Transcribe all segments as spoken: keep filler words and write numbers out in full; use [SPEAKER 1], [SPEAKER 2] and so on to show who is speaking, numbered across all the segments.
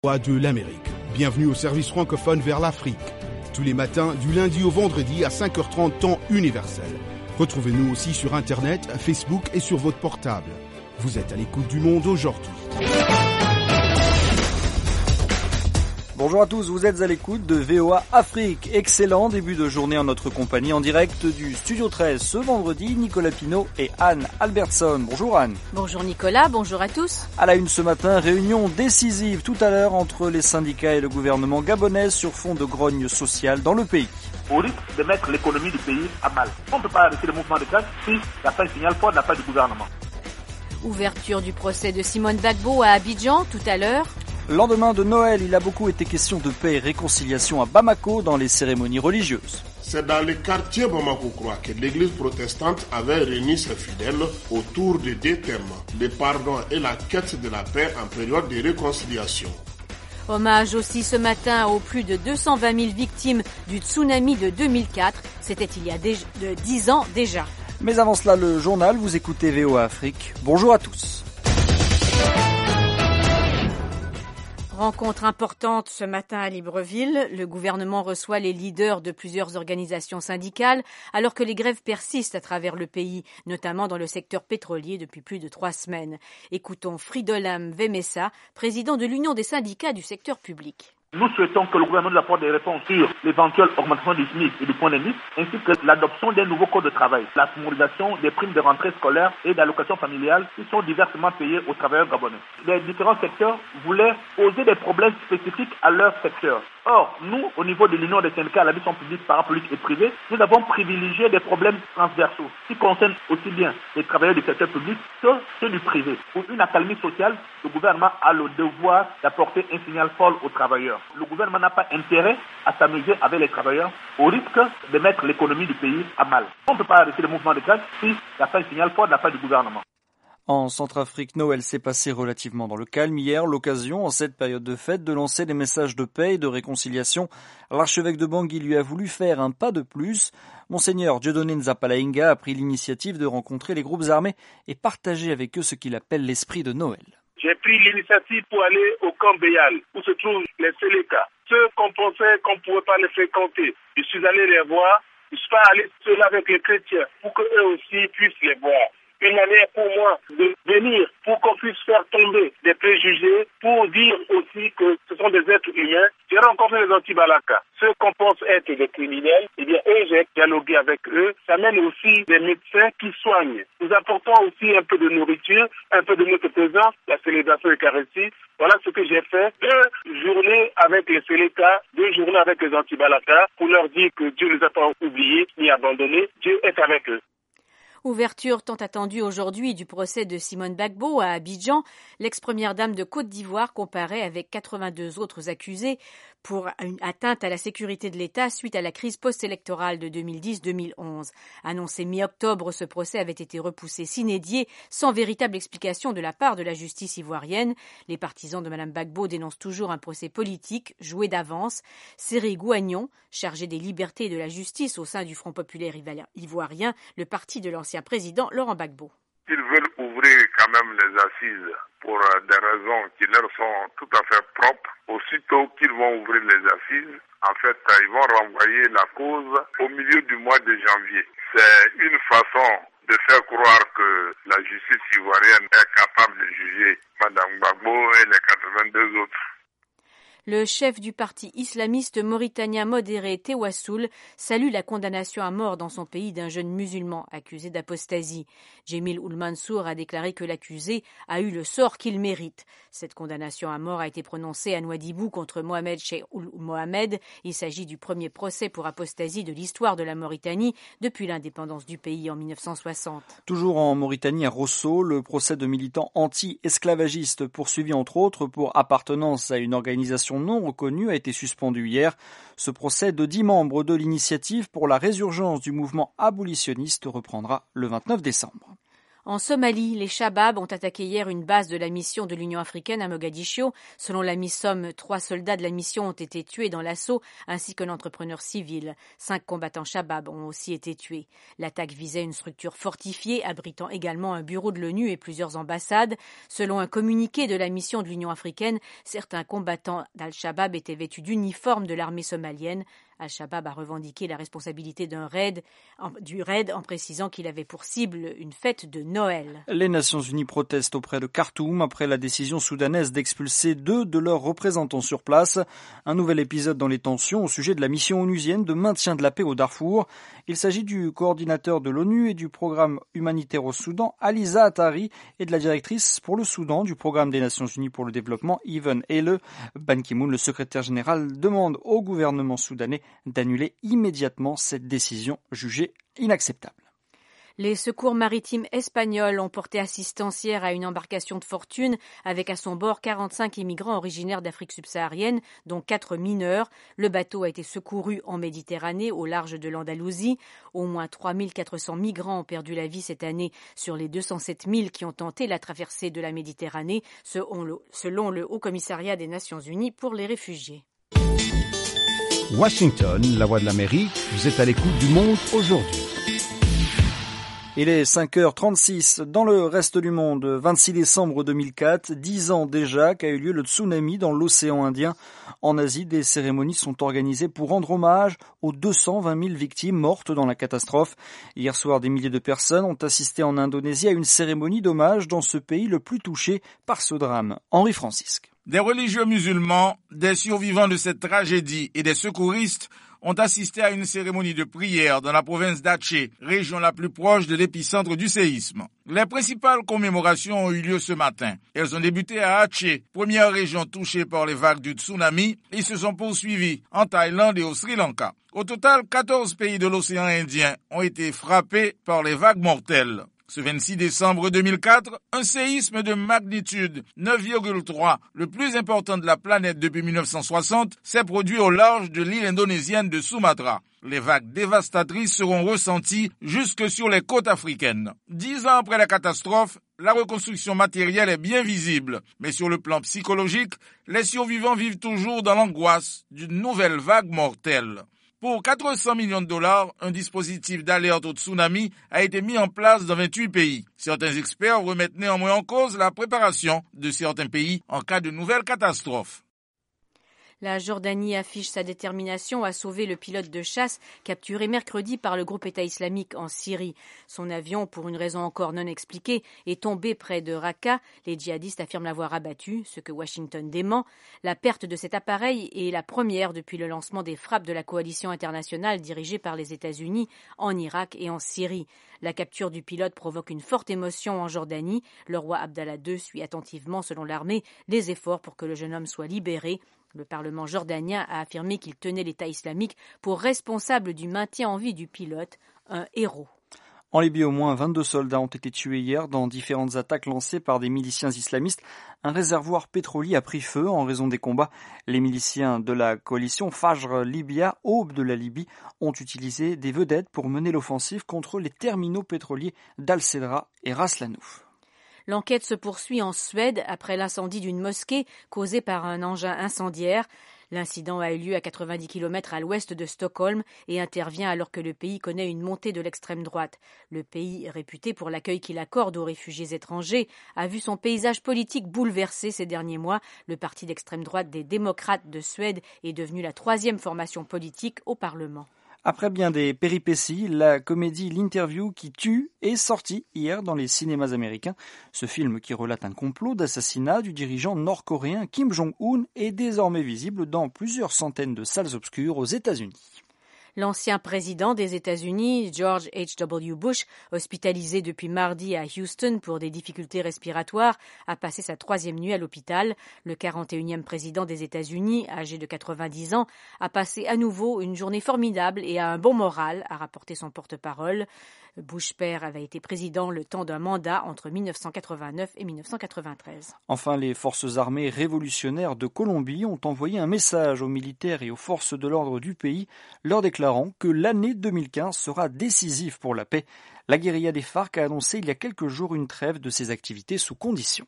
[SPEAKER 1] Voix de l'Amérique. Bienvenue au service francophone vers l'Afrique. Tous les matins, du lundi au vendredi à cinq heures trente temps universel. Retrouvez-nous aussi sur Internet, Facebook et sur votre portable. Vous êtes à l'écoute du monde aujourd'hui.
[SPEAKER 2] Bonjour à tous, vous êtes à l'écoute de V O A Afrique. Excellent début de journée en notre compagnie en direct du Studio treize ce vendredi. Nicolas Pinault et Anne Albertson. Bonjour Anne.
[SPEAKER 3] Bonjour Nicolas, bonjour à tous.
[SPEAKER 2] À la une ce matin, réunion décisive tout à l'heure entre les syndicats et le gouvernement gabonais sur fond de grogne sociale dans le pays.
[SPEAKER 4] Au risque de mettre l'économie du pays à mal. On ne peut pas arrêter le mouvement de grève si la fin signale fort de la part du gouvernement.
[SPEAKER 3] Ouverture du procès de Simone Gbagbo à Abidjan tout à l'heure.
[SPEAKER 2] Lendemain de Noël, il a beaucoup été question de paix et réconciliation à Bamako dans les cérémonies religieuses.
[SPEAKER 5] C'est dans le quartier Bamako-Croix que l'église protestante avait réuni ses fidèles autour de deux thèmes, le pardon et la quête de la paix en période de réconciliation.
[SPEAKER 3] Hommage aussi ce matin aux plus de deux cent vingt mille victimes du tsunami de deux mille quatre. C'était il y a déjà de dix ans déjà.
[SPEAKER 2] Mais avant cela, le journal, vous écoutez V O A Afrique. Bonjour à tous.
[SPEAKER 3] Rencontre importante ce matin à Libreville. Le gouvernement reçoit les leaders de plusieurs organisations syndicales alors que les grèves persistent à travers le pays, notamment dans le secteur pétrolier depuis plus de trois semaines. Écoutons Fridolam Vemessa, président de l'Union des syndicats du secteur public.
[SPEAKER 4] Nous souhaitons que le gouvernement nous apporte des réponses sur l'éventuelle augmentation du SMIC et du point d'indice, ainsi que l'adoption d'un nouveau code de travail, la promulgation des primes de rentrée scolaire et d'allocations familiales qui sont diversement payées aux travailleurs gabonais. Les différents secteurs voulaient poser des problèmes spécifiques à leur secteur. Or, nous, au niveau de l'Union des syndicats à la mission publique, parapublique et privée, nous avons privilégié des problèmes transversaux qui concernent aussi bien les travailleurs du secteur public que ceux du privé. Pour une accalmie sociale, le gouvernement a le devoir d'apporter un signal fort aux travailleurs. Le gouvernement n'a pas intérêt à s'amuser avec les travailleurs au risque de mettre l'économie du pays à mal. On ne peut pas arrêter le mouvement de grève si la fin signale fort de la part du gouvernement.
[SPEAKER 2] En Centrafrique, Noël s'est passé relativement dans le calme hier, l'occasion, en cette période de fête, de lancer des messages de paix et de réconciliation. L'archevêque de Bangui lui a voulu faire un pas de plus. Monseigneur Dieudonné Nzapalainga a pris l'initiative de rencontrer les groupes armés et partager avec eux ce qu'il appelle l'esprit de Noël.
[SPEAKER 6] J'ai pris l'initiative pour aller au camp Béal, où se trouvent les Séléka. Ceux qu'on pensait qu'on ne pouvait pas les fréquenter, je suis allé les voir. Je suis pas allé seul avec les chrétiens pour qu'eux aussi puissent les voir. Une manière pour moi de venir, pour qu'on puisse faire tomber des préjugés, pour dire aussi que ce sont des êtres humains. J'ai rencontré les anti-Balaka. Ceux qu'on pense être des criminels, eh bien, eux, j'ai dialogué avec eux. Ça mène aussi des médecins qui soignent. Nous apportons aussi un peu de nourriture, un peu de notre présence, la célébration Eucharistie. Voilà ce que j'ai fait. Deux journées avec les Séléka, deux journées avec les anti-Balaka, pour leur dire que Dieu ne les a pas oubliés ni abandonnés. Dieu est avec eux.
[SPEAKER 3] Ouverture tant attendue aujourd'hui du procès de Simone Gbagbo à Abidjan. L'ex-première dame de Côte d'Ivoire comparaît avec quatre-vingt-deux autres accusés pour une atteinte à la sécurité de l'État suite à la crise post-électorale de deux mille dix deux mille onze. Annoncé mi-octobre, ce procès avait été repoussé sine die, sans véritable explication de la part de la justice ivoirienne. Les partisans de Mme Gbagbo dénoncent toujours un procès politique joué d'avance. Seri Gouagnon, chargé des libertés et de la justice au sein du Front populaire ivoirien, le parti de l'ancien président Laurent Gbagbo.
[SPEAKER 7] Ils veulent ouvrir quand même les assises pour des raisons qui leur sont tout à fait propres. Aussitôt qu'ils vont ouvrir les assises, en fait, ils vont renvoyer la cause au milieu du mois de janvier. C'est une façon de faire croire que la justice ivoirienne est capable de juger Mme Gbagbo et les quatre-vingt-deux autres.
[SPEAKER 3] Le chef du parti islamiste mauritanien modéré Tewassoul salue la condamnation à mort dans son pays d'un jeune musulman accusé d'apostasie. Djemil Ould-Mansour a déclaré que l'accusé a eu le sort qu'il mérite. Cette condamnation à mort a été prononcée à Nouadhibou contre Mohamed Cheikh Ould Mohamed. Il s'agit du premier procès pour apostasie de l'histoire de la Mauritanie depuis l'indépendance du pays en mille neuf cent soixante.
[SPEAKER 2] Toujours en Mauritanie, à Rosso, le procès de militants anti-esclavagistes poursuivis entre autres pour appartenance à une organisation non reconnue a été suspendu hier. Ce procès de dix membres de l'initiative pour la résurgence du mouvement abolitionniste reprendra le vingt-neuf décembre.
[SPEAKER 3] En Somalie, les Shabab ont attaqué hier une base de la mission de l'Union africaine à Mogadiscio. Selon la MISOM, trois soldats de la mission ont été tués dans l'assaut, ainsi qu'un entrepreneur civil. Cinq combattants Shabab ont aussi été tués. L'attaque visait une structure fortifiée, abritant également un bureau de l'ONU et plusieurs ambassades. Selon un communiqué de la mission de l'Union africaine, certains combattants d'Al-Shabab étaient vêtus d'uniformes de l'armée somalienne. Al-Shabaab a revendiqué la responsabilité d'un raid, du raid en précisant qu'il avait pour cible une fête de Noël.
[SPEAKER 2] Les Nations Unies protestent auprès de Khartoum après la décision soudanaise d'expulser deux de leurs représentants sur place. Un nouvel épisode dans les tensions au sujet de la mission onusienne de maintien de la paix au Darfour. Il s'agit du coordinateur de l'ONU et du programme humanitaire au Soudan, Aliza Attari, et de la directrice pour le Soudan du programme des Nations Unies pour le développement, Yvonne Hele. Ban Ki-moon, le secrétaire général, demande au gouvernement soudanais d'annuler immédiatement cette décision jugée inacceptable.
[SPEAKER 3] Les secours maritimes espagnols ont porté assistance hier à une embarcation de fortune avec à son bord quarante-cinq immigrants originaires d'Afrique subsaharienne, dont quatre mineurs. Le bateau a été secouru en Méditerranée, au large de l'Andalousie. Au moins trois mille quatre cents migrants ont perdu la vie cette année sur les deux cent sept mille qui ont tenté la traversée de la Méditerranée, selon le Haut-Commissariat des Nations Unies pour les réfugiés.
[SPEAKER 1] Washington, la voix de l'Amérique, vous êtes à l'écoute du monde aujourd'hui.
[SPEAKER 2] Il est cinq heures trente-six dans le reste du monde. vingt-six décembre deux mille quatre, dix ans déjà qu'a eu lieu le tsunami dans l'océan Indien. En Asie, des cérémonies sont organisées pour rendre hommage aux deux cent vingt mille victimes mortes dans la catastrophe. Hier soir, des milliers de personnes ont assisté en Indonésie à une cérémonie d'hommage dans ce pays le plus touché par ce drame. Henri Francisque.
[SPEAKER 8] Des religieux musulmans, des survivants de cette tragédie et des secouristes ont assisté à une cérémonie de prière dans la province d'Aceh, région la plus proche de l'épicentre du séisme. Les principales commémorations ont eu lieu ce matin. Elles ont débuté à Aceh, première région touchée par les vagues du tsunami, et se sont poursuivies en Thaïlande et au Sri Lanka. Au total, quatorze pays de l'océan Indien ont été frappés par les vagues mortelles. Ce vingt-six décembre deux mille quatre, un séisme de magnitude neuf virgule trois, le plus important de la planète depuis mille neuf cent soixante, s'est produit au large de l'île indonésienne de Sumatra. Les vagues dévastatrices seront ressenties jusque sur les côtes africaines. Dix ans après la catastrophe, la reconstruction matérielle est bien visible, mais sur le plan psychologique, les survivants vivent toujours dans l'angoisse d'une nouvelle vague mortelle. Pour quatre cents millions de dollars, un dispositif d'alerte au tsunami a été mis en place dans vingt-huit pays. Certains experts remettent néanmoins en cause la préparation de certains pays en cas de nouvelles catastrophes.
[SPEAKER 3] La Jordanie affiche sa détermination à sauver le pilote de chasse capturé mercredi par le groupe État islamique en Syrie. Son avion, pour une raison encore non expliquée, est tombé près de Raqqa. Les djihadistes affirment l'avoir abattu, ce que Washington dément. La perte de cet appareil est la première depuis le lancement des frappes de la coalition internationale dirigée par les États-Unis en Irak et en Syrie. La capture du pilote provoque une forte émotion en Jordanie. Le roi Abdallah deux suit attentivement, selon l'armée, les efforts pour que le jeune homme soit libéré. Le Parlement jordanien a affirmé qu'il tenait l'État islamique pour responsable du maintien en vie du pilote, un héros.
[SPEAKER 2] En Libye, au moins vingt-deux soldats ont été tués hier dans différentes attaques lancées par des miliciens islamistes. Un réservoir pétrolier a pris feu en raison des combats. Les miliciens de la coalition Fajr Libya, aube de la Libye, ont utilisé des vedettes pour mener l'offensive contre les terminaux pétroliers d'Al-Cedra et Ras Lanouf.
[SPEAKER 3] L'enquête se poursuit en Suède après l'incendie d'une mosquée causée par un engin incendiaire. L'incident a eu lieu à quatre-vingt-dix kilomètres à l'ouest de Stockholm et intervient alors que le pays connaît une montée de l'extrême droite. Le pays, réputé pour l'accueil qu'il accorde aux réfugiés étrangers, a vu son paysage politique bouleversé ces derniers mois. Le parti d'extrême droite des démocrates de Suède est devenu la troisième formation politique au Parlement.
[SPEAKER 2] Après bien des péripéties, la comédie L'Interview qui tue est sortie hier dans les cinémas américains. Ce film qui relate un complot d'assassinat du dirigeant nord-coréen Kim Jong-un est désormais visible dans plusieurs centaines de salles obscures aux États-Unis.
[SPEAKER 3] L'ancien président des États-Unis, George H W Bush, hospitalisé depuis mardi à Houston pour des difficultés respiratoires, a passé sa troisième nuit à l'hôpital. Le quarante et unième président des États-Unis, âgé de quatre-vingt-dix ans, a passé à nouveau une journée formidable et a un bon moral, a rapporté son porte-parole. Bush père avait été président le temps d'un mandat entre mille neuf cent quatre-vingt-neuf et mille neuf cent quatre-vingt-treize.
[SPEAKER 2] Enfin, les forces armées révolutionnaires de Colombie ont envoyé un message aux militaires et aux forces de l'ordre du pays, leur déclarant que l'année deux mille quinze sera décisive pour la paix. La guérilla des FARC a annoncé il y a quelques jours une trêve de ses activités sous conditions.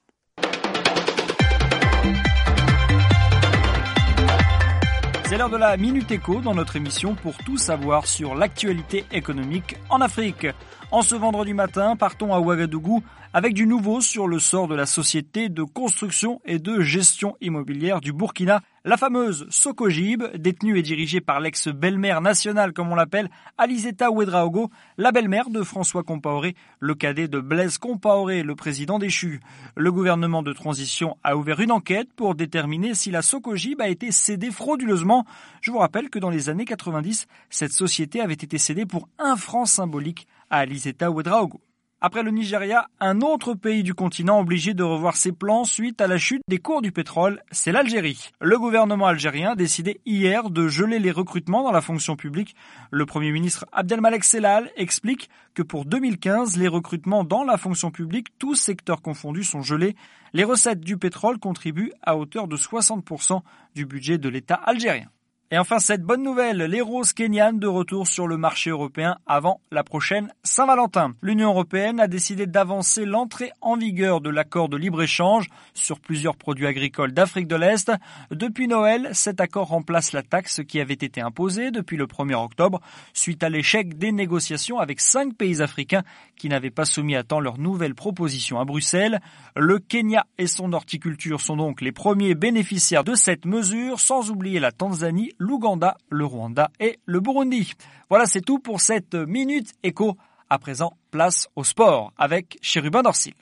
[SPEAKER 2] C'est l'heure de la Minute Éco dans notre émission pour tout savoir sur l'actualité économique en Afrique. En ce vendredi matin, partons à Ouagadougou avec du nouveau sur le sort de la société de construction et de gestion immobilière du Burkina, la fameuse Socogib, détenue et dirigée par l'ex-belle-mère nationale, comme on l'appelle, Alizeta Ouedraogo, la belle-mère de François Compaoré, le cadet de Blaise Compaoré, le président déchu. Le gouvernement de transition a ouvert une enquête pour déterminer si la Socogib a été cédée frauduleusement. Je vous rappelle que dans les années quatre-vingt-dix, cette société avait été cédée pour un franc symbolique à Alizeta Ouedraogo. Après le Nigeria, un autre pays du continent obligé de revoir ses plans suite à la chute des cours du pétrole, c'est l'Algérie. Le gouvernement algérien a décidé hier de geler les recrutements dans la fonction publique. Le Premier ministre Abdelmalek Sellal explique que pour deux mille quinze, les recrutements dans la fonction publique, tous secteurs confondus, sont gelés. Les recettes du pétrole contribuent à hauteur de soixante pour cent du budget de l'État algérien. Et enfin, cette bonne nouvelle, les roses kenyanes de retour sur le marché européen avant la prochaine Saint-Valentin. L'Union européenne a décidé d'avancer l'entrée en vigueur de l'accord de libre-échange sur plusieurs produits agricoles d'Afrique de l'Est. Depuis Noël, cet accord remplace la taxe qui avait été imposée depuis le premier octobre suite à l'échec des négociations avec cinq pays africains qui n'avaient pas soumis à temps leurs nouvelles propositions à Bruxelles. Le Kenya et son horticulture sont donc les premiers bénéficiaires de cette mesure, sans oublier la Tanzanie, l'Ouganda, le Rwanda et le Burundi. Voilà, c'est tout pour cette Minute Éco. À présent, place au sport avec Chérubin Dorsil.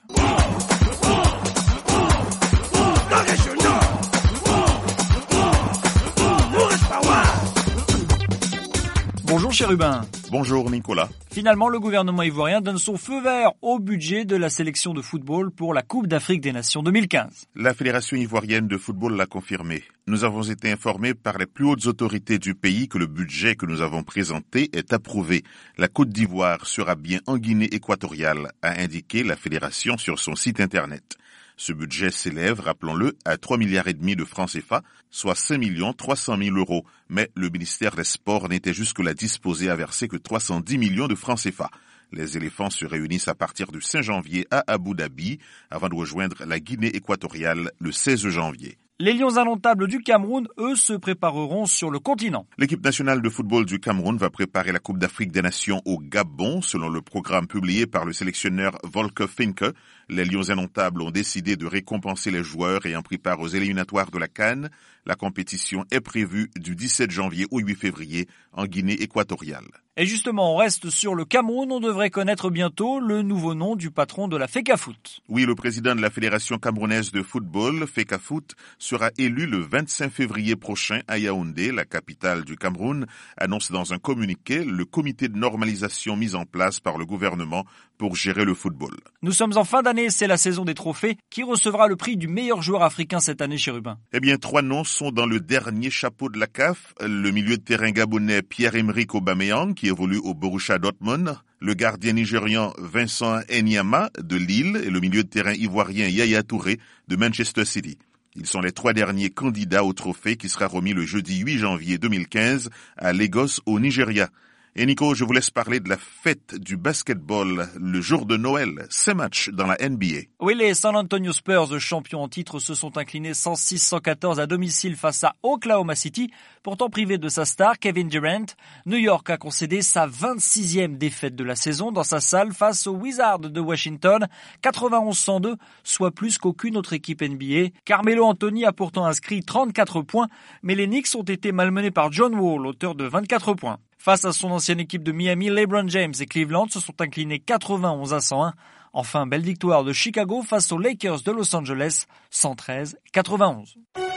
[SPEAKER 2] Bonjour Chérubin.
[SPEAKER 9] Bonjour Nicolas.
[SPEAKER 2] Finalement, le gouvernement ivoirien donne son feu vert au budget de la sélection de football pour la Coupe d'Afrique des Nations deux mille quinze.
[SPEAKER 9] La Fédération ivoirienne de football l'a confirmé. Nous avons été informés par les plus hautes autorités du pays que le budget que nous avons présenté est approuvé. La Côte d'Ivoire sera bien en Guinée équatoriale, a indiqué la Fédération sur son site internet. Ce budget s'élève, rappelons-le, à trois milliards et demi de francs C F A, soit cinq millions trois cent mille euros. Mais le ministère des Sports n'était jusque-là disposé à verser que trois cent dix millions de francs C F A. Les éléphants se réunissent à partir du cinq janvier à Abu Dhabi, avant de rejoindre la Guinée équatoriale le seize janvier.
[SPEAKER 2] Les Lions indomptables du Cameroun, eux, se prépareront sur le continent.
[SPEAKER 9] L'équipe nationale de football du Cameroun va préparer la Coupe d'Afrique des Nations au Gabon, selon le programme publié par le sélectionneur Volker Finke. Les Lions indomptables ont décidé de récompenser les joueurs ayant pris part aux éliminatoires de la CAN. La compétition est prévue du dix-sept janvier au huit février en Guinée équatoriale.
[SPEAKER 2] Et justement, on reste sur le Cameroun, on devrait connaître bientôt le nouveau nom du patron de la FECAFOOT.
[SPEAKER 9] Oui, le président de la Fédération camerounaise de football, FECAFOOT, sera élu le vingt-cinq février prochain à Yaoundé, la capitale du Cameroun, annonce dans un communiqué le comité de normalisation mis en place par le gouvernement pour gérer le football.
[SPEAKER 2] Nous sommes en fin d'année, c'est la saison des trophées. Qui recevra le prix du meilleur joueur africain cette année, Chérubin?
[SPEAKER 9] Eh bien, trois noms sont dans le dernier chapeau de la C A F. Le milieu de terrain gabonais Pierre-Emerick Aubameyang, qui évolue au Borussia Dortmund, le gardien nigérian Vincent Enyama de Lille et le milieu de terrain ivoirien Yaya Touré de Manchester City. Ils sont les trois derniers candidats au trophée qui sera remis le jeudi huit janvier deux mille quinze à Lagos au Nigeria. Et Nico, je vous laisse parler de la fête du basketball le jour de Noël. Ces matchs dans la N B A.
[SPEAKER 2] Oui, les San Antonio Spurs, champions en titre, se sont inclinés cent six à cent quatorze à domicile face à Oklahoma City. Pourtant privé de sa star, Kevin Durant, New York a concédé sa vingt-sixième défaite de la saison dans sa salle face aux Wizards de Washington, quatre-vingt-onze à cent deux, soit plus qu'aucune autre équipe N B A. Carmelo Anthony a pourtant inscrit trente-quatre points, mais les Knicks ont été malmenés par John Wall, auteur de vingt-quatre points. Face à son ancienne équipe de Miami, LeBron James et Cleveland se sont inclinés quatre-vingt-onze à cent un. Enfin, belle victoire de Chicago face aux Lakers de Los Angeles, cent treize à quatre-vingt-onze.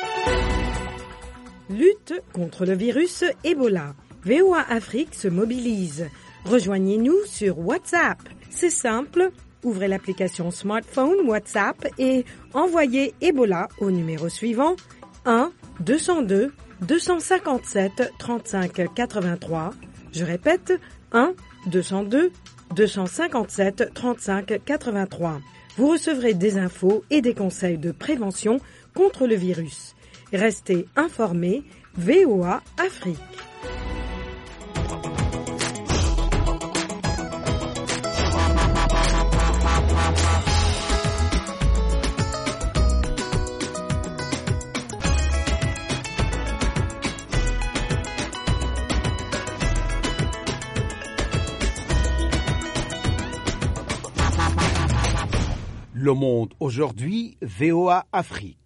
[SPEAKER 10] Lutte contre le virus Ebola. V O A Afrique se mobilise. Rejoignez-nous sur WhatsApp. C'est simple, ouvrez l'application smartphone WhatsApp et envoyez Ebola au numéro suivant un deux zéro deux deux cent cinquante-sept trente-cinq quatre-vingt-trois. Je répète, un deux zéro deux deux cent cinquante-sept trente-cinq quatre-vingt-trois. Vous recevrez des infos et des conseils de prévention contre le virus. Restez informés, V O A Afrique.
[SPEAKER 1] Le Monde aujourd'hui, V O A Afrique.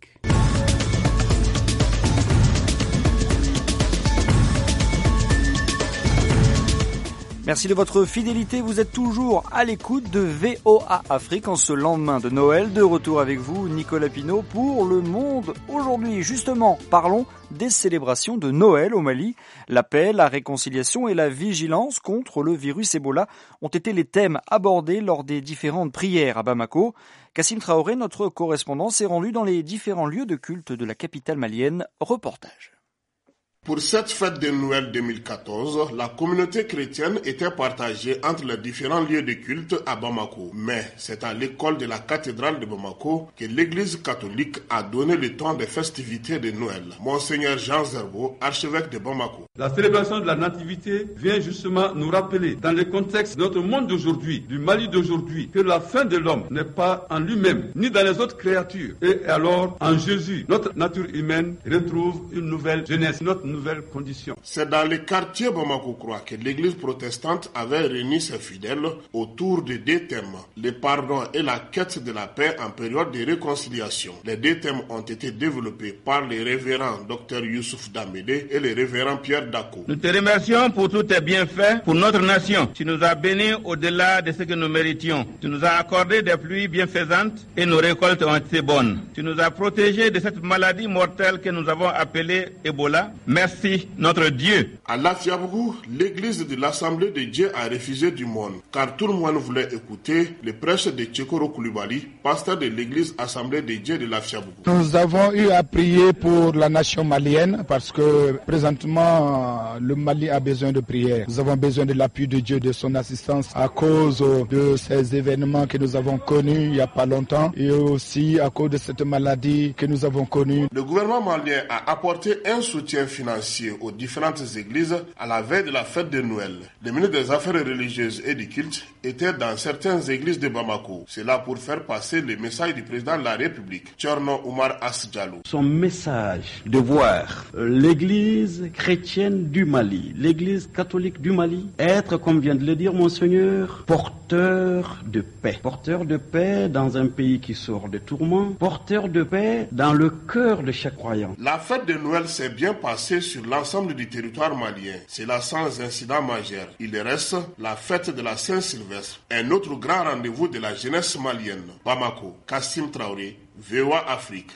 [SPEAKER 2] Merci de votre fidélité, vous êtes toujours à l'écoute de V O A Afrique en ce lendemain de Noël. De retour avec vous, Nicolas Pinault, pour Le Monde aujourd'hui. Justement, parlons des célébrations de Noël au Mali. La paix, la réconciliation et la vigilance contre le virus Ebola ont été les thèmes abordés lors des différentes prières à Bamako. Kassim Traoré, notre correspondant, s'est rendu dans les différents lieux de culte de la capitale malienne. Reportage.
[SPEAKER 5] Pour cette fête de Noël deux mille quatorze, la communauté chrétienne était partagée entre les différents lieux de culte à Bamako. Mais c'est à l'école de la cathédrale de Bamako que l'église catholique a donné le temps des festivités de Noël. Monseigneur Jean Zerbo, archevêque de Bamako.
[SPEAKER 11] La célébration de la nativité vient justement nous rappeler, dans le contexte de notre monde d'aujourd'hui, du Mali d'aujourd'hui, que la fin de l'homme n'est pas en lui-même, ni dans les autres créatures. Et alors, en Jésus, notre nature humaine retrouve une nouvelle jeunesse, notre nouvelles conditions.
[SPEAKER 5] C'est dans le quartier Bamako-Croix que l'église protestante avait réuni ses fidèles autour de deux thèmes, le pardon et la quête de la paix en période de réconciliation. Les deux thèmes ont été développés par le révérend Dr Youssouf Damede et le révérend Pierre Dako.
[SPEAKER 12] Nous te remercions pour tous tes bienfaits pour notre nation. Tu nous as bénis au-delà de ce que nous méritions. Tu nous as accordé des pluies bienfaisantes et nos récoltes ont été bonnes. Tu nous as protégés de cette maladie mortelle que nous avons appelée Ebola. Merci, notre Dieu.
[SPEAKER 5] À Lafiabougou, l'église de l'Assemblée de Dieu a refusé du monde, car tout le monde voulait écouter le prêche de Tchekoro Koulibaly, pasteur de l'église Assemblée de Dieu de Lafiabougou.
[SPEAKER 13] Nous avons eu à prier pour la nation malienne, parce que présentement, le Mali a besoin de prière. Nous avons besoin de l'appui de Dieu, de son assistance, à cause de ces événements que nous avons connus il n'y a pas longtemps, et aussi à cause de cette maladie que nous avons connue.
[SPEAKER 5] Le gouvernement malien a apporté un soutien financier aux différentes églises à la veille de la fête de Noël. Le ministre des Affaires religieuses et du culte était dans certaines églises de Bamako. C'est là pour faire passer le message du président de la République, Tchorno Oumar Asdiallo.
[SPEAKER 14] Son message de voir l'église chrétienne du Mali, l'église catholique du Mali, être, comme vient de le dire Monseigneur, porteur de paix. Porteur de paix dans un pays qui sort de tourments, porteur de paix dans le cœur de chaque croyant.
[SPEAKER 5] La fête de Noël s'est bien passée sur l'ensemble du territoire malien. C'est là sans incident majeur. Il reste la fête de la Saint-Sylvestre, un autre grand rendez-vous de la jeunesse malienne. Bamako, Kassim Traoré, V O A Afrique.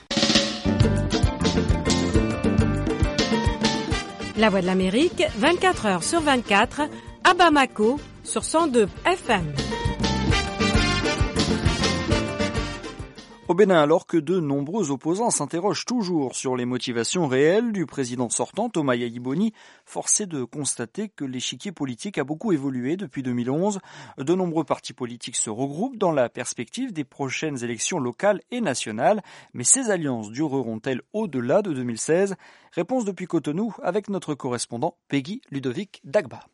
[SPEAKER 10] La Voix de l'Amérique, vingt-quatre heures sur vingt-quatre, à Bamako, sur cent deux F M.
[SPEAKER 2] Au Bénin, alors que de nombreux opposants s'interrogent toujours sur les motivations réelles du président sortant, Thomas Yayi-Boni, forcé de constater que l'échiquier politique a beaucoup évolué depuis deux mille onze. De nombreux partis politiques se regroupent dans la perspective des prochaines élections locales et nationales. Mais ces alliances dureront-elles au-delà de deux mille seize? Réponse depuis Cotonou avec notre correspondant Peggy Ludovic Dagba.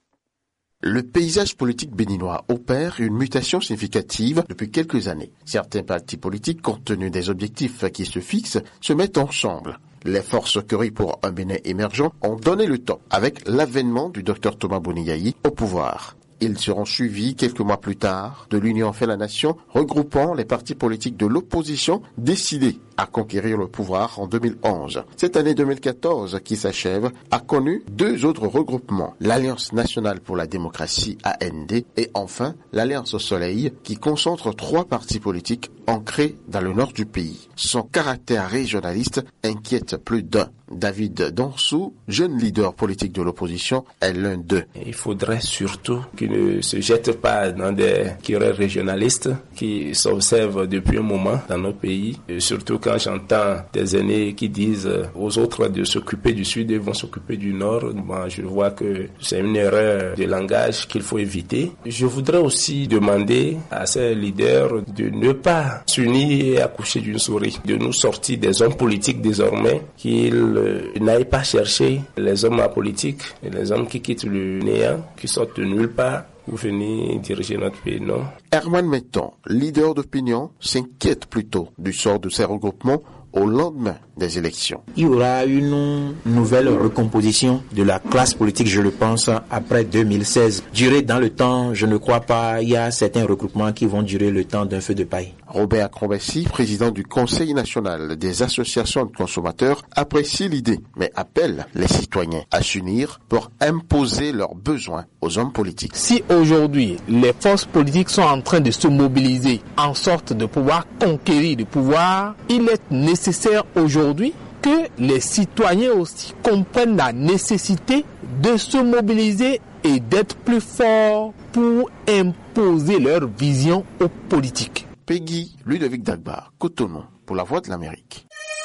[SPEAKER 15] Le paysage politique béninois opère une mutation significative depuis quelques années. Certains partis politiques, compte tenu des objectifs qui se fixent, se mettent ensemble. Les forces querelles pour un Bénin émergent ont donné le temps avec l'avènement du docteur Thomas Boni Yayi au pouvoir. Ils seront suivis quelques mois plus tard de l'Union fait la nation, regroupant les partis politiques de l'opposition décidés à conquérir le pouvoir en deux mille onze. Cette année deux mille quatorze qui s'achève a connu deux autres regroupements, l'Alliance nationale pour la démocratie A N D et enfin l'Alliance au Soleil qui concentre trois partis politiques ancrés dans le nord du pays. Son caractère régionaliste inquiète plus d'un. David Dansou, jeune leader politique de l'opposition, est l'un d'eux.
[SPEAKER 16] Il faudrait surtout qu'ils ne se jettent pas dans des querelles régionalistes qui s'observent depuis un moment dans nos pays. Et surtout quand j'entends des aînés qui disent aux autres de s'occuper du sud et vont s'occuper du nord, moi je vois que c'est une erreur de langage qu'il faut éviter. Je voudrais aussi demander à ces leaders de ne pas s'unir et accoucher d'une souris, de nous sortir des hommes politiques désormais, qu'ils n'aillent pas chercher les hommes apolitiques, les hommes qui quittent le néant, qui sortent de nulle part pour venir diriger notre pays, non.
[SPEAKER 15] Herman Metton, leader d'opinion, s'inquiète plutôt du sort de ces regroupements au lendemain des élections.
[SPEAKER 17] Il y aura une nouvelle recomposition de la classe politique, je le pense, après deux mille seize. Durer dans le temps, je ne crois pas. Il y a certains regroupements qui vont durer le temps d'un feu de paille.
[SPEAKER 15] Robert Crombessi, président du Conseil national des associations de consommateurs, apprécie l'idée, mais appelle les citoyens à s'unir pour imposer leurs besoins aux hommes politiques.
[SPEAKER 18] Si aujourd'hui, les forces politiques sont en train de se mobiliser en sorte de pouvoir conquérir le pouvoir, il est nécessaire aujourd'hui que les citoyens aussi comprennent la nécessité de se mobiliser et d'être plus forts pour imposer leur vision aux politiques.
[SPEAKER 15] Peggy Ludovic Dagbar, Cotonou, pour la Voix de l'Amérique.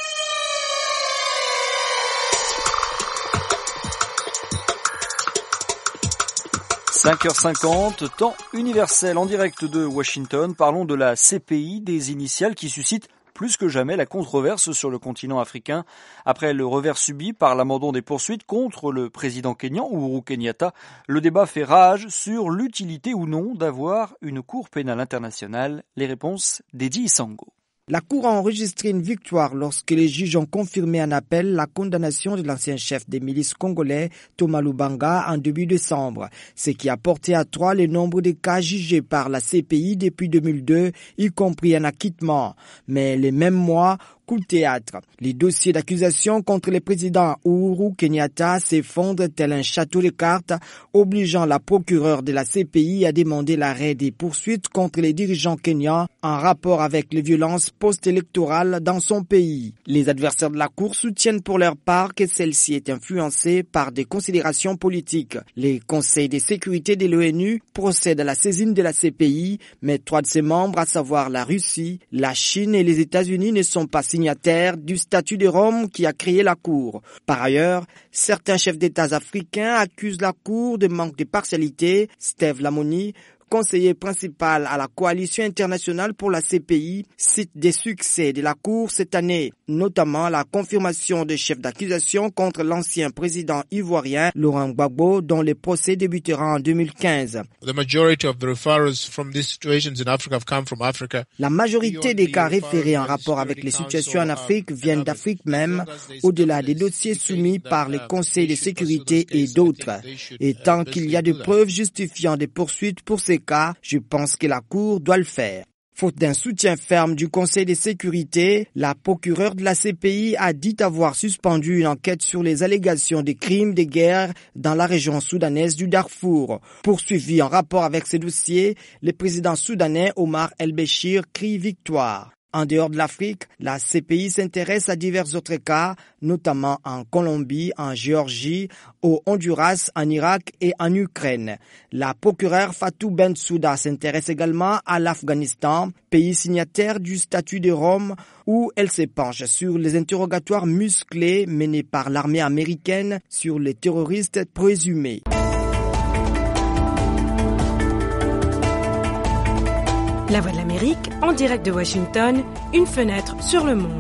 [SPEAKER 2] cinq heures cinquante, temps universel en direct de Washington. Parlons de la C P I des initiales qui suscite plus que jamais la controverse sur le continent africain. Après le revers subi par l'abandon des poursuites contre le président kényan Uhuru Kenyatta, le débat fait rage sur l'utilité ou non d'avoir une cour pénale internationale. Les réponses d'Eddie Isango.
[SPEAKER 19] La Cour a enregistré une victoire lorsque les juges ont confirmé en appel la condamnation de l'ancien chef des milices congolais Thomas Lubanga en début décembre, ce qui a porté à trois le nombre de cas jugés par la C P I depuis deux mille deux, y compris un acquittement. Mais les mêmes mois, coup de théâtre. Les dossiers d'accusation contre le président Uhuru Kenyatta s'effondrent tel un château de cartes, obligeant la procureure de la C P I à demander l'arrêt des poursuites contre les dirigeants kenyans en rapport avec les violences post-électorales dans son pays. Les adversaires de la Cour soutiennent pour leur part que celle-ci est influencée par des considérations politiques. Les conseils de sécurité de l'ONU procèdent à la saisine de la C P I, mais trois de ses membres, à savoir la Russie, la Chine et les États-Unis, ne sont pas signataire du statut de Rome qui a créé la Cour. Par ailleurs, certains chefs d'État africains accusent la Cour de manque de partialité. Steve Lamoni, conseiller principal à la coalition internationale pour la C P I, cite des succès de la Cour cette année, notamment la confirmation des chefs d'accusation contre l'ancien président ivoirien Laurent Gbagbo, dont le procès débutera en deux mille quinze. La majorité des cas référés en rapport avec les situations en Afrique viennent d'Afrique même, au-delà des dossiers soumis par les conseils de sécurité et d'autres. Et tant qu'il y a des preuves justifiant des poursuites pour ces cas, je pense que la Cour doit le faire. Faute d'un soutien ferme du Conseil de sécurité, la procureure de la C P I a dit avoir suspendu une enquête sur les allégations de crimes de guerre dans la région soudanaise du Darfour. Poursuivi en rapport avec ces dossiers, le président soudanais Omar El-Béchir crie victoire. En dehors de l'Afrique, la C P I s'intéresse à divers autres cas, notamment en Colombie, en Géorgie, au Honduras, en Irak et en Ukraine. La procureure Fatou Bensouda s'intéresse également à l'Afghanistan, pays signataire du statut de Rome, où elle se penche sur les interrogatoires musclés menés par l'armée américaine sur les terroristes présumés.
[SPEAKER 10] La Voix de l'Amérique, en direct de Washington, une fenêtre sur le monde.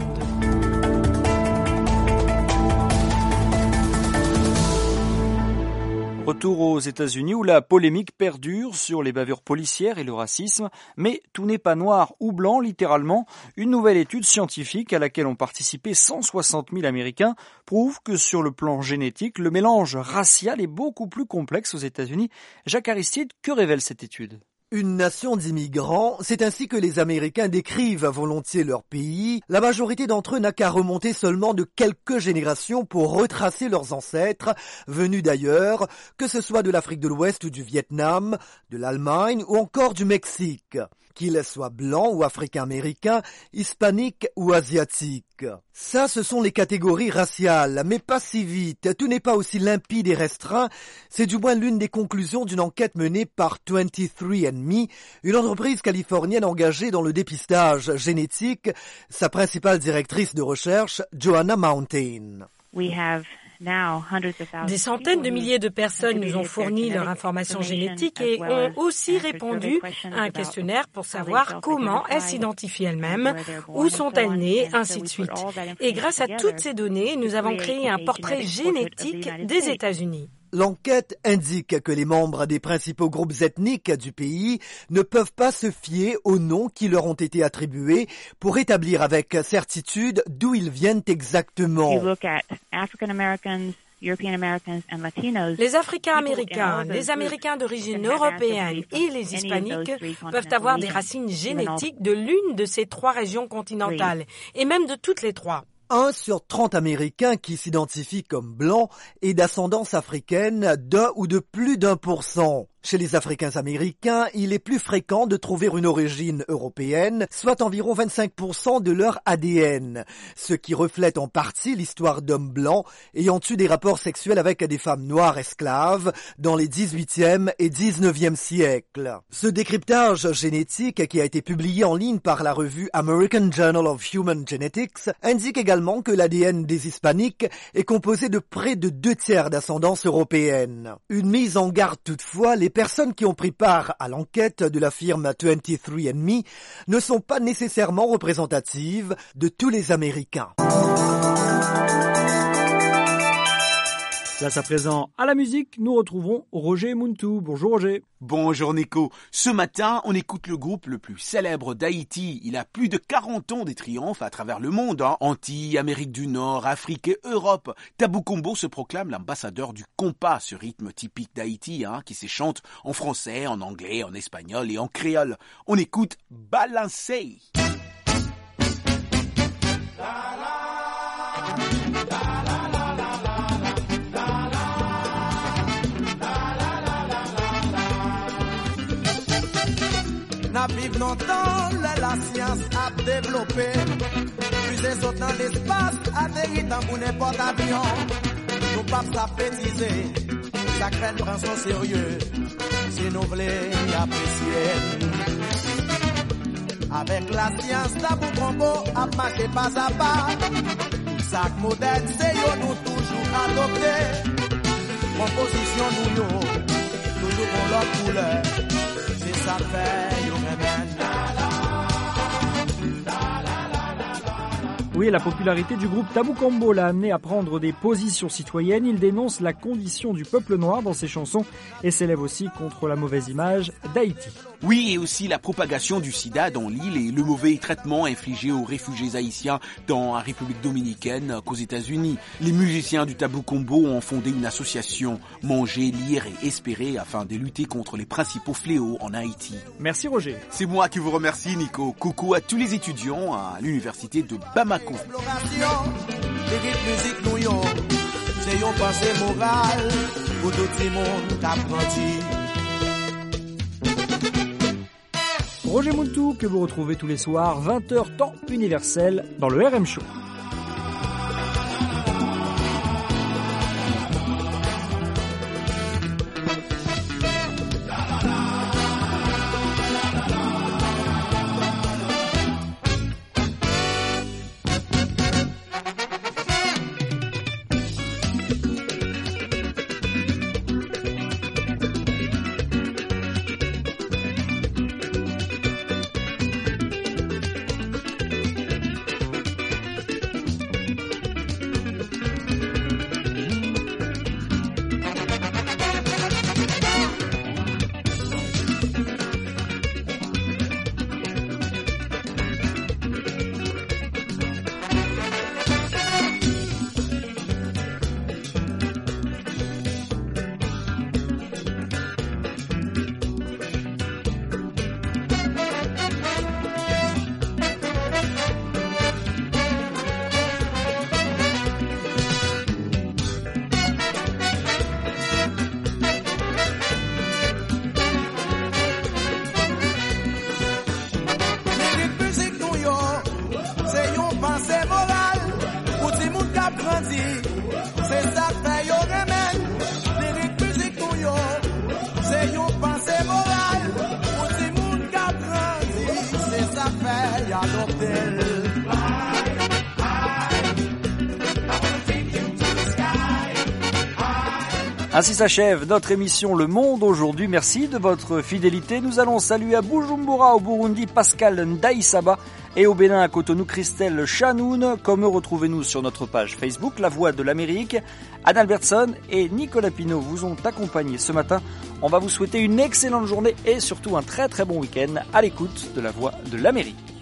[SPEAKER 2] Retour aux États-Unis où la polémique perdure sur les bavures policières et le racisme, mais tout n'est pas noir ou blanc littéralement. Une nouvelle étude scientifique à laquelle ont participé cent soixante mille Américains prouve que sur le plan génétique, le mélange racial est beaucoup plus complexe aux États-Unis. Jacques Aristide, que révèle cette étude ?
[SPEAKER 20] Une nation d'immigrants, c'est ainsi que les Américains décrivent volontiers leur pays. La majorité d'entre eux n'a qu'à remonter seulement de quelques générations pour retracer leurs ancêtres, venus d'ailleurs, que ce soit de l'Afrique de l'Ouest ou du Vietnam, de l'Allemagne ou encore du Mexique. Qu'ils soient blancs ou africains-américains, hispaniques ou asiatiques. Ça, ce sont les catégories raciales, mais pas si vite. Tout n'est pas aussi limpide et restreint. C'est du moins l'une des conclusions d'une enquête menée par vingt-trois and me, une entreprise californienne engagée dans le dépistage génétique. Sa principale directrice de recherche, Joanna Mountain.
[SPEAKER 21] We have
[SPEAKER 10] Des centaines de milliers de personnes nous ont fourni leur information génétique et ont aussi répondu à un questionnaire pour savoir comment elles s'identifient elles-mêmes, où sont-elles nées, ainsi de suite. Et grâce à toutes ces données, nous avons créé un portrait génétique des États-Unis.
[SPEAKER 20] L'enquête indique que les membres des principaux groupes ethniques du pays ne peuvent pas se fier aux noms qui leur ont été attribués pour établir avec certitude d'où ils viennent exactement.
[SPEAKER 10] Les Africains-Américains, les Américains d'origine européenne et les Hispaniques peuvent avoir des racines génétiques de l'une de ces trois régions continentales, et même de toutes les trois.
[SPEAKER 20] Un sur trente Américains qui s'identifient comme blancs est d'ascendance africaine d'un ou de plus d'un pour cent. Chez les Africains américains, il est plus fréquent de trouver une origine européenne, soit environ vingt-cinq pour cent de leur A D N, ce qui reflète en partie l'histoire d'hommes blancs ayant eu des rapports sexuels avec des femmes noires esclaves dans les dix-huitième et dix-neuvième siècles. Ce décryptage génétique, qui a été publié en ligne par la revue American Journal of Human Genetics, indique également que l'A D N des Hispaniques est composé de près de deux tiers d'ascendance européenne. Une mise en garde toutefois, les personnes qui ont pris part à l'enquête de la firme vingt-trois and me ne sont pas nécessairement représentatives de tous les Américains.
[SPEAKER 2] Place à présent à la musique, nous retrouverons Roger Muntu. Bonjour Roger.
[SPEAKER 21] Bonjour Nico. Ce matin, on écoute le groupe le plus célèbre d'Haïti. Il a plus de quarante ans de triomphes à travers le monde. Hein. Antilles, Amérique du Nord, Afrique et Europe. Tabou Combo se proclame l'ambassadeur du compas, ce rythme typique d'Haïti, hein, qui s'échante en français, en anglais, en espagnol et en créole. On écoute Balancé.
[SPEAKER 22] N'a vive longtemps, la science a développé. Plus des autres dans l'espace, atterri dans mon n'importe avion. Nous pas s'appétiser, ça craint prend son sérieux. Si nous voulons apprécier. Avec la science, Tabou Combo a marché pas à pas. Chaque modèle, c'est yo nous toujours adopté. Composition nous yo, toujours pour leur couleur. C'est ça fait yo même.
[SPEAKER 2] Oui, la popularité du groupe Tabou Combo l'a amené à prendre des positions citoyennes. Il dénonce la condition du peuple noir dans ses chansons et s'élève aussi contre la mauvaise image d'Haïti.
[SPEAKER 21] Oui, et aussi la propagation du sida dans l'île et le mauvais traitement infligé aux réfugiés haïtiens dans la République dominicaine qu'aux États-Unis. Les musiciens du Tabou Combo ont fondé une association Manger, Lire et Espérer afin de lutter contre les principaux fléaux en Haïti.
[SPEAKER 2] Merci Roger.
[SPEAKER 21] C'est moi qui vous remercie Nico. Coucou à tous les étudiants à l'université de Bamako.
[SPEAKER 2] Roger Muntu, que vous retrouvez tous les soirs, vingt heures temps universel, dans le R M Show. Ainsi s'achève notre émission Le Monde aujourd'hui. Merci de votre fidélité. Nous allons saluer à Bujumbura au Burundi Pascal Ndaïsaba et au Bénin à Cotonou Christelle Chanoun. Comme eux, retrouvez-nous sur notre page Facebook La Voix de l'Amérique. Anne Albertson et Nicolas Pinault vous ont accompagnés ce matin. On va vous souhaiter une excellente journée et surtout un très très bon week-end à l'écoute de La Voix de l'Amérique.